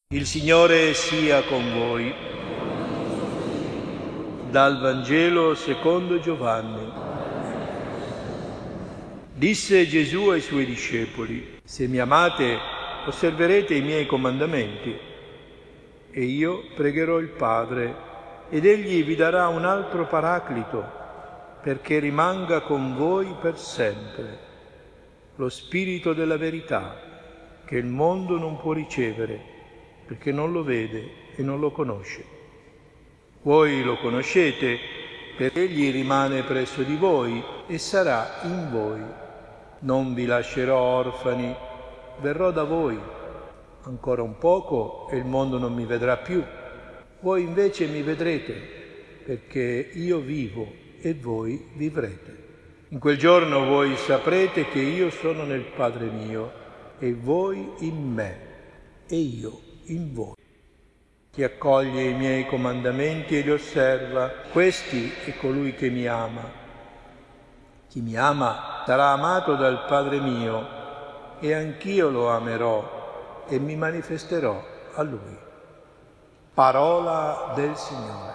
Il Signore sia con voi. Dal Vangelo secondo Giovanni. Disse Gesù ai suoi discepoli: se mi amate, osserverete i miei comandamenti. E io pregherò il Padre, ed egli vi darà un altro Paraclito, perché rimanga con voi per sempre, lo Spirito della verità, che il mondo non può ricevere, perché non lo vede e non lo conosce. Voi lo conoscete, perché egli rimane presso di voi e sarà in voi. Non vi lascerò orfani, verrò da voi. Ancora un poco e il mondo non mi vedrà più. Voi invece mi vedrete, perché io vivo e voi vivrete. In quel giorno voi saprete che io sono nel Padre mio e voi in me e io in voi. Chi accoglie i miei comandamenti e li osserva, questi è colui che mi ama. Chi mi ama sarà amato dal Padre mio e anch'io lo amerò e mi manifesterò a lui. Parola del Signore.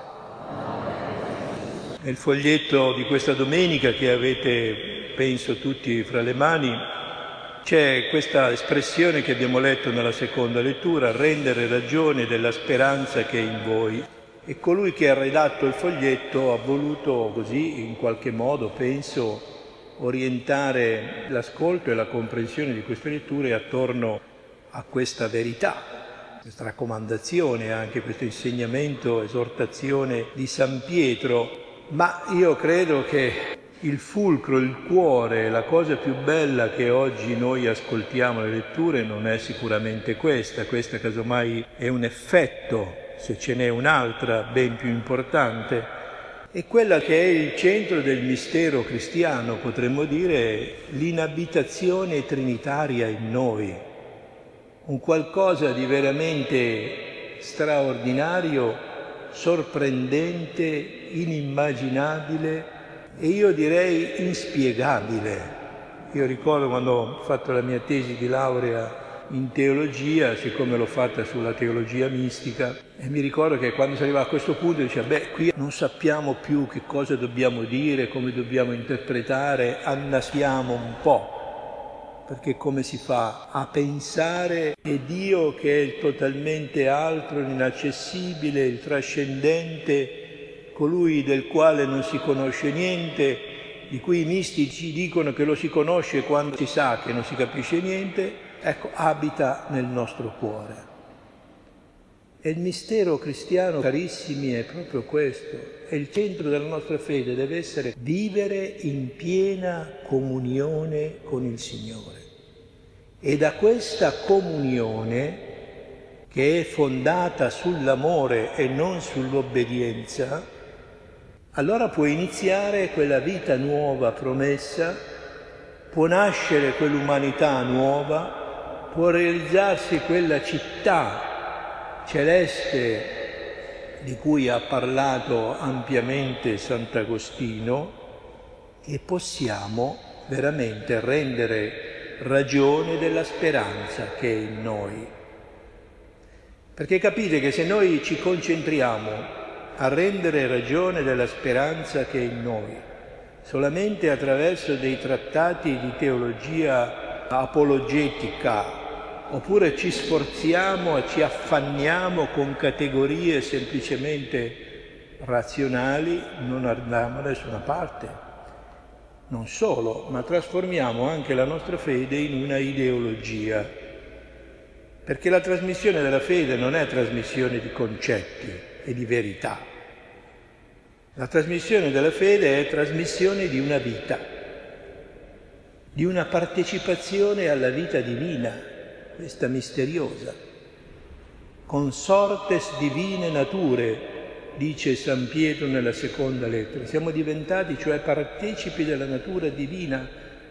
Nel foglietto di questa domenica che avete, penso, tutti fra le mani, c'è questa espressione che abbiamo letto nella seconda lettura: rendere ragione della speranza che è in voi. E colui che ha redatto il foglietto ha voluto così, in qualche modo, penso, orientare l'ascolto e la comprensione di queste letture attorno a questa verità, questa raccomandazione, anche questo insegnamento, esortazione di San Pietro. Ma io credo che il fulcro, il cuore, la cosa più bella che oggi noi ascoltiamo nelle letture non è sicuramente questa casomai è un effetto, se ce n'è un'altra ben più importante, è quella che è il centro del mistero cristiano, potremmo dire, l'inabitazione trinitaria in noi, un qualcosa di veramente straordinario, sorprendente, inimmaginabile, e io direi inspiegabile. Io ricordo quando ho fatto la mia tesi di laurea in teologia, siccome l'ho fatta sulla teologia mistica, e mi ricordo che quando si arriva a questo punto diceva, qui non sappiamo più che cosa dobbiamo dire, come dobbiamo interpretare, annasiamo un po', perché come si fa a pensare che Dio, che è totalmente altro, l'inaccessibile, il trascendente, colui del quale non si conosce niente, di cui i mistici dicono che lo si conosce quando si sa che non si capisce niente, ecco, abita nel nostro cuore. E il mistero cristiano, carissimi, è proprio questo. È il centro della nostra fede, deve essere vivere in piena comunione con il Signore. E da questa comunione, che è fondata sull'amore e non sull'obbedienza, allora può iniziare quella vita nuova promessa, può nascere quell'umanità nuova, può realizzarsi quella città celeste di cui ha parlato ampiamente Sant'Agostino, e possiamo veramente rendere ragione della speranza che è in noi. Perché capite che se noi ci concentriamo a rendere ragione della speranza che è in noi, solamente attraverso dei trattati di teologia apologetica, oppure ci sforziamo e ci affanniamo con categorie semplicemente razionali, non andiamo da nessuna parte. Non solo, ma trasformiamo anche la nostra fede in una ideologia, perché la trasmissione della fede non è trasmissione di concetti e di verità. La trasmissione della fede è trasmissione di una vita, di una partecipazione alla vita divina, questa misteriosa. Consortes divine nature, dice San Pietro nella seconda lettera. Siamo diventati, cioè, partecipi della natura divina.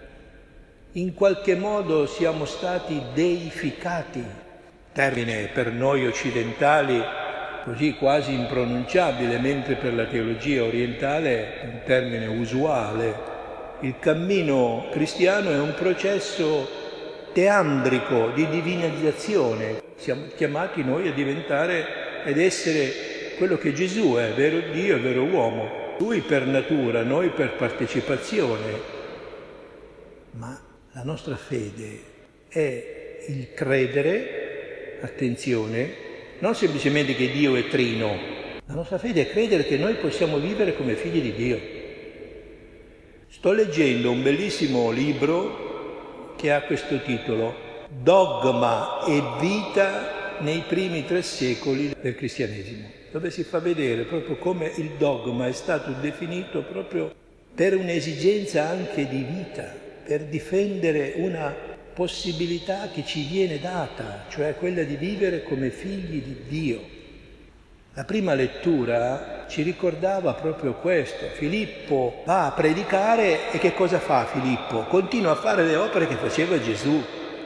In qualche modo siamo stati deificati, termine per noi occidentali così quasi impronunciabile, mentre per la teologia orientale è un termine usuale. Il cammino cristiano è un processo teandrico di divinizzazione. Siamo chiamati noi a diventare ed essere quello che Gesù è, vero Dio e vero uomo. Lui per natura, noi per partecipazione. Ma la nostra fede è il credere, attenzione, non semplicemente che Dio è trino. La nostra fede è credere che noi possiamo vivere come figli di Dio. Sto leggendo un bellissimo libro che ha questo titolo, Dogma e vita nei primi 3 secoli del cristianesimo, dove si fa vedere proprio come il dogma è stato definito proprio per un'esigenza anche di vita, per difendere una possibilità che ci viene data, cioè quella di vivere come figli di Dio. La prima lettura ci ricordava proprio questo. Filippo va a predicare e che cosa fa Filippo? Continua a fare le opere che faceva Gesù.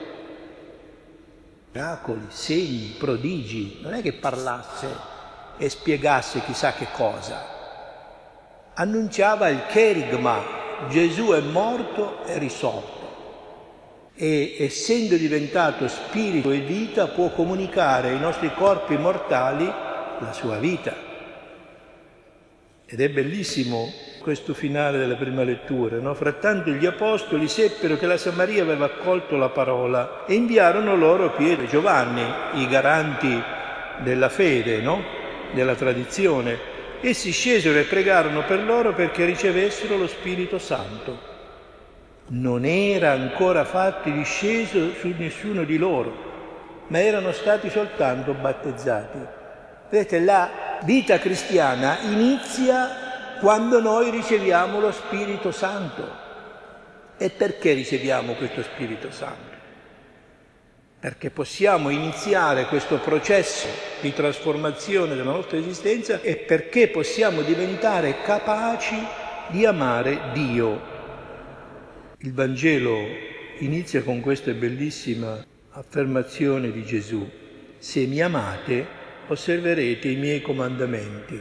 Miracoli, segni, prodigi. Non è che parlasse e spiegasse chissà che cosa. Annunciava il cherigma. Gesù è morto e risorto. E essendo diventato spirito e vita può comunicare ai nostri corpi mortali la sua vita. Ed è bellissimo questo finale della prima lettura, no? Frattanto gli apostoli seppero che la Samaria aveva accolto la parola e inviarono loro Pietro e Giovanni, i garanti della fede, no? Della tradizione. Essi scesero e pregarono per loro perché ricevessero lo Spirito Santo. Non era ancora fatto disceso su nessuno di loro, ma erano stati soltanto battezzati. Vedete, la vita cristiana inizia quando noi riceviamo lo Spirito Santo. E perché riceviamo questo Spirito Santo? Perché possiamo iniziare questo processo di trasformazione della nostra esistenza e perché possiamo diventare capaci di amare Dio. Il Vangelo inizia con questa bellissima affermazione di Gesù: se mi amate, osserverete i miei comandamenti.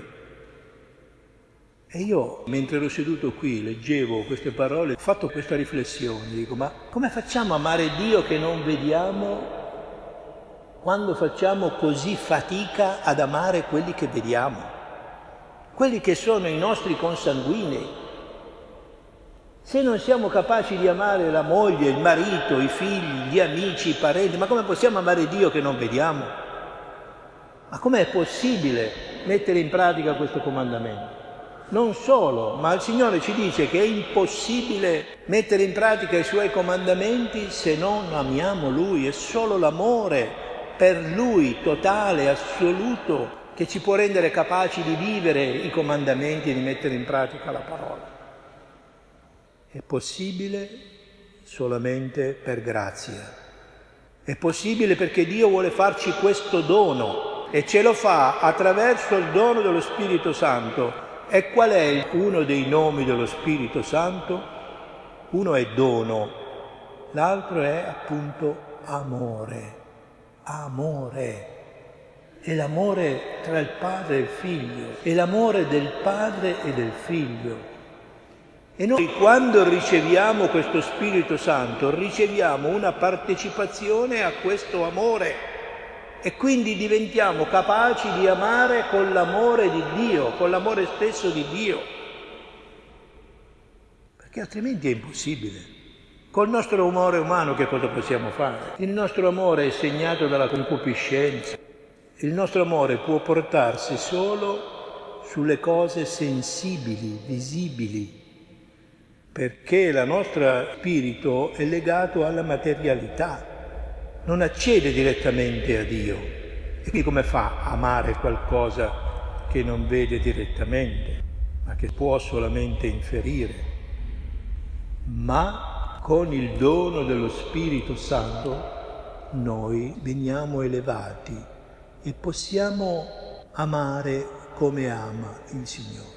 E io, mentre ero seduto qui, leggevo queste parole, ho fatto questa riflessione, dico, ma come facciamo a amare Dio che non vediamo quando facciamo così fatica ad amare quelli che vediamo, quelli che sono i nostri consanguinei? Se non siamo capaci di amare la moglie, il marito, i figli, gli amici, i parenti, ma come possiamo amare Dio che non vediamo? Ma com'è possibile mettere in pratica questo comandamento? Non solo, ma il Signore ci dice che è impossibile mettere in pratica i Suoi comandamenti se non amiamo Lui. È solo l'amore per Lui, totale, assoluto, che ci può rendere capaci di vivere i comandamenti e di mettere in pratica la parola. È possibile solamente per grazia. È possibile perché Dio vuole farci questo dono. E ce lo fa attraverso il dono dello Spirito Santo. E qual è uno dei nomi dello Spirito Santo? Uno è dono, l'altro è appunto amore. Amore. È l'amore tra il padre e il figlio, è l'amore del padre e del figlio. E noi quando riceviamo questo Spirito Santo riceviamo una partecipazione a questo amore. E quindi diventiamo capaci di amare con l'amore di Dio, con l'amore stesso di Dio. Perché altrimenti è impossibile. Col nostro amore umano che cosa possiamo fare? Il nostro amore è segnato dalla concupiscenza. Il nostro amore può portarsi solo sulle cose sensibili, visibili, perché il nostro spirito è legato alla materialità. Non accede direttamente a Dio. E quindi come fa a amare qualcosa che non vede direttamente, ma che può solamente inferire? Ma con il dono dello Spirito Santo noi veniamo elevati e possiamo amare come ama il Signore.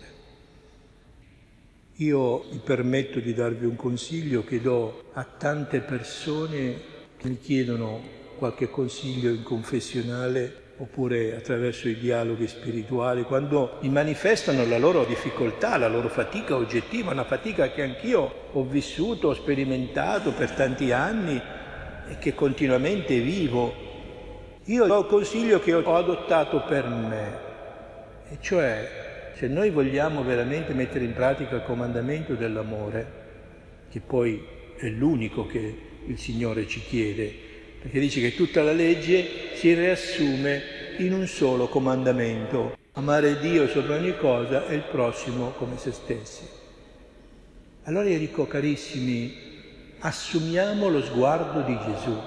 Io mi permetto di darvi un consiglio che do a tante persone che mi chiedono qualche consiglio in confessionale oppure attraverso i dialoghi spirituali, quando mi manifestano la loro difficoltà, la loro fatica oggettiva, una fatica che anch'io ho vissuto, ho sperimentato per tanti anni e che continuamente vivo. Io do il consiglio che ho adottato per me, e cioè se noi vogliamo veramente mettere in pratica il comandamento dell'amore, che poi è l'unico che il Signore ci chiede, perché dice che tutta la legge si riassume in un solo comandamento: amare Dio sopra ogni cosa e il prossimo come se stessi. Allora io dico, carissimi, assumiamo lo sguardo di Gesù.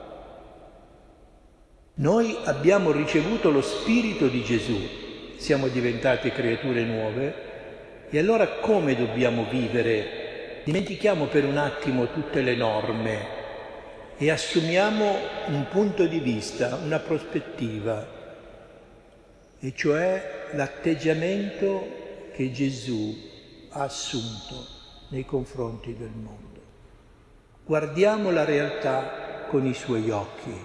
Noi abbiamo ricevuto lo Spirito di Gesù, siamo diventati creature nuove, e allora come dobbiamo vivere? Dimentichiamo per un attimo tutte le norme e assumiamo un punto di vista, una prospettiva, e cioè l'atteggiamento che Gesù ha assunto nei confronti del mondo. Guardiamo la realtà con i suoi occhi.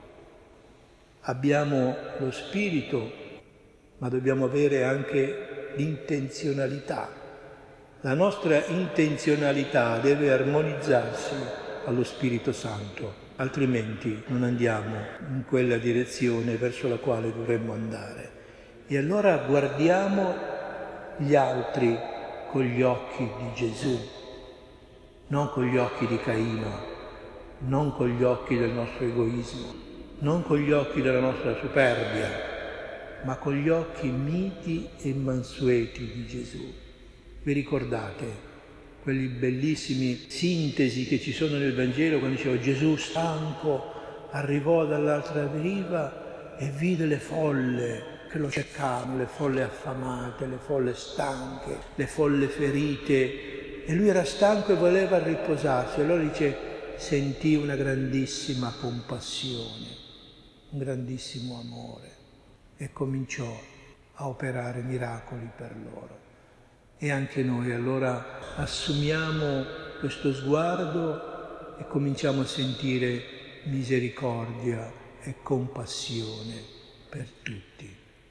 Abbiamo lo spirito, ma dobbiamo avere anche l'intenzionalità. La nostra intenzionalità deve armonizzarsi allo Spirito Santo, altrimenti non andiamo in quella direzione verso la quale dovremmo andare. E allora guardiamo gli altri con gli occhi di Gesù, non con gli occhi di Caino, non con gli occhi del nostro egoismo, non con gli occhi della nostra superbia, ma con gli occhi miti e mansueti di Gesù. Vi ricordate quelli bellissimi sintesi che ci sono nel Vangelo quando diceva Gesù stanco arrivò dall'altra riva e vide le folle che lo cercavano, le folle affamate, le folle stanche, le folle ferite, e lui era stanco e voleva riposarsi. Allora dice, sentì una grandissima compassione, un grandissimo amore, e cominciò a operare miracoli per loro. E anche noi allora assumiamo questo sguardo e cominciamo a sentire misericordia e compassione per tutti.